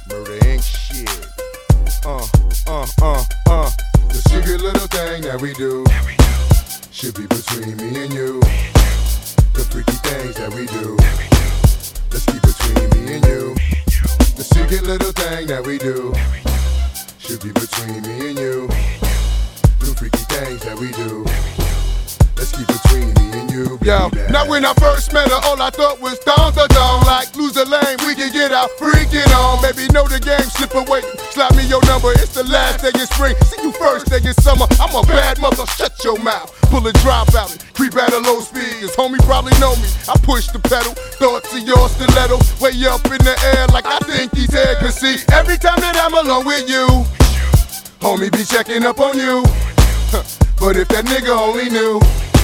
Murder Inc. shit. The secret little thing that we do should be between me and you. The freaky things that we do, let's keep between me and you. The secret little thing that we do should be between me and you. The freaky things that we do, let's keep between me and you. Yo, now when I first met her, all I thought was dong da dong. Like lose a lane, we can get out freaking on. Baby, know the game, slip away, slap me your number. It's the last day in spring, see you first day in summer. I'm a bad mother, shut your mouth. Pull a drop out it, creep at a low speed. Cause homie probably know me. I push the pedal, thoughts of your stiletto, way up in the air like I think he's here. Cause see, every time that I'm alone with you, homie be checking up on you. But if that nigga only knew,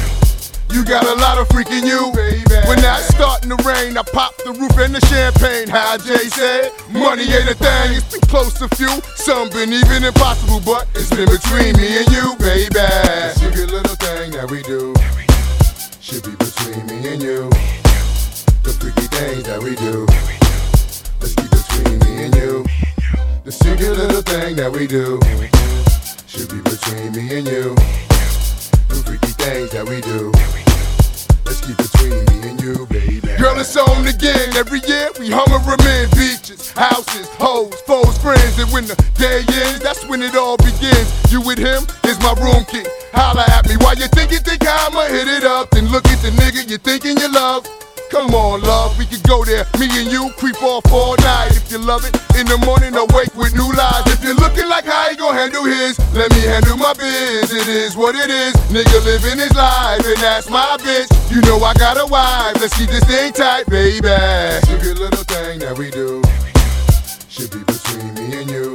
you got a lot of freaking you, baby. When that's starting to rain, I pop the roof and the champagne. How Jay said, money ain't a thing. It's been close to few, some been even impossible, but it's been between me and you, baby. The secret little thing that we do should be between me and you. The freaky things that we do, let's keep between me and you. The secret little thing that we do should be between me and you. The freaky things that we do, let's keep between me and you, baby. Girl, it's on again. Every year we hummer them in beaches, houses, hoes, foes, friends. And when the day ends, that's when it all begins. You with him is my room key. Holla at me while you think I'ma hit it up. Then look at the nigga you thinking you love. Come on, love, we can go there. Me and you creep off all night. If you love it, in the morning awake with new lies. If you're looking like how he gon' handle his, let me handle my biz. It is what it is. Nigga living his life, and that's my bitch. You know I got a wife. Let's keep this thing tight, baby. Secret little thing that we do should be between me and you.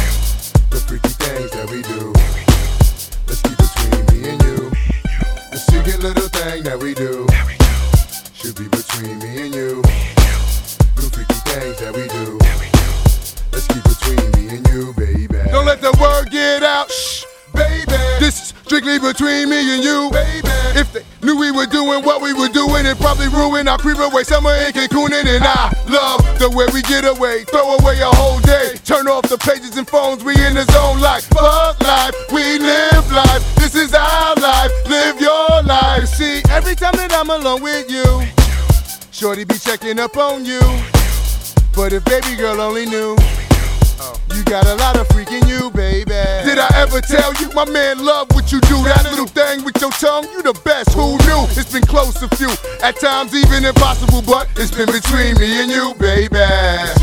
The freaky things that we do, let's keep between me and you. The secret little thing that we do should be between me and you. The freaky things that we do, let's keep between me and you, baby. Don't let the word get out, shh, baby. This is strictly between me and you, baby. If they knew we were doing what we were doing, it probably ruin our creep away summer in Cancun. And I love the way we get away, throw away a whole day, turn off the pages and phones, we in the zone like fuck life, we live life. This is our life, live your life. See, every time that I'm alone with you, shorty be checking up on you. But if baby girl only knew, you got a lot of freaking you, baby. Did I ever tell you, my man love what you do? That little thing with your tongue, you the best, who knew? It's been close to few, at times even impossible, but it's been between me and you, baby.